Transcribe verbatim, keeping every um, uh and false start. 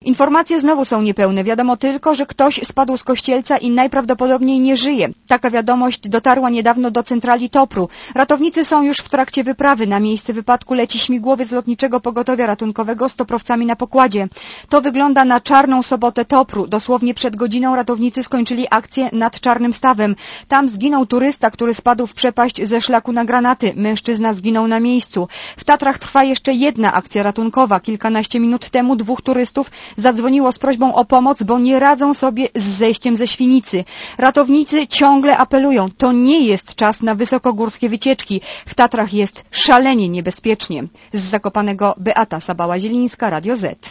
Informacje znowu są niepełne. Wiadomo tylko, że ktoś spadł z Kościelca i najprawdopodobniej nie żyje. Taka wiadomość dotarła niedawno do centrali Topru. Ratownicy są już w trakcie wyprawy. Na miejsce wypadku leci śmigłowiec Lotniczego Pogotowia Ratunkowego z toprowcami na pokładzie. To wygląda na czarną sobotę Topru. Dosłownie przed godziną ratownicy skończyli akcję nad Czarnym Stawem. Tam zginął turysta, który spadł w przepaść ze szlaku na granaty. Mężczyzna zginął na miejscu. W Tatrach trwa jeszcze jedna akcja ratunkowa. Kilkanaście minut temu dwóch turystów zadzwoniło z prośbą o pomoc, bo nie radzą sobie z zejściem ze Świnicy. Ratownicy ciągle apelują. To nie jest czas na wysokogórskie wycieczki. W Tatrach jest szalenie niebezpiecznie. Z Zakopanego Beata Sabała-Zielińska, Radio Z.